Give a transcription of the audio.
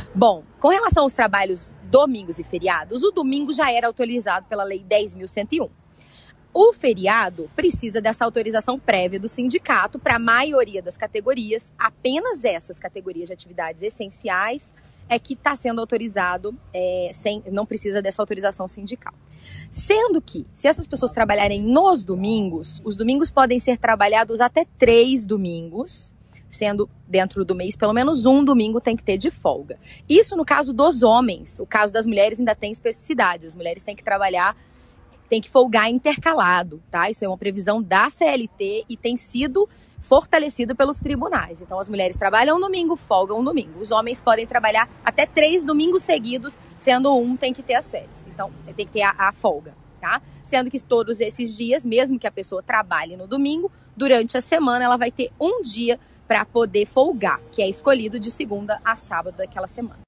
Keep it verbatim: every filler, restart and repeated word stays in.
Bom, com relação aos trabalhos domingos e feriados, o domingo já era autorizado pela Lei dez mil cento e um. O feriado precisa dessa autorização prévia do sindicato para a maioria das categorias. Apenas essas categorias de atividades essenciais é que está sendo autorizado, é, sem, não precisa dessa autorização sindical. Sendo que, se essas pessoas trabalharem nos domingos, os domingos podem ser trabalhados até três domingos, sendo dentro do mês, pelo menos um domingo tem que ter de folga. Isso no caso dos homens. O caso das mulheres ainda tem especificidade. As mulheres têm que trabalhar, tem que folgar intercalado, tá? Isso é uma previsão da C L T e tem sido fortalecida pelos tribunais. Então, as mulheres trabalham um domingo, folgam um domingo. Os homens podem trabalhar até três domingos seguidos, sendo um tem que ter as férias. Então, tem que ter a, a folga, tá? Sendo que todos esses dias, mesmo que a pessoa trabalhe no domingo, durante a semana ela vai ter um dia para poder folgar, que é escolhido de segunda a sábado daquela semana.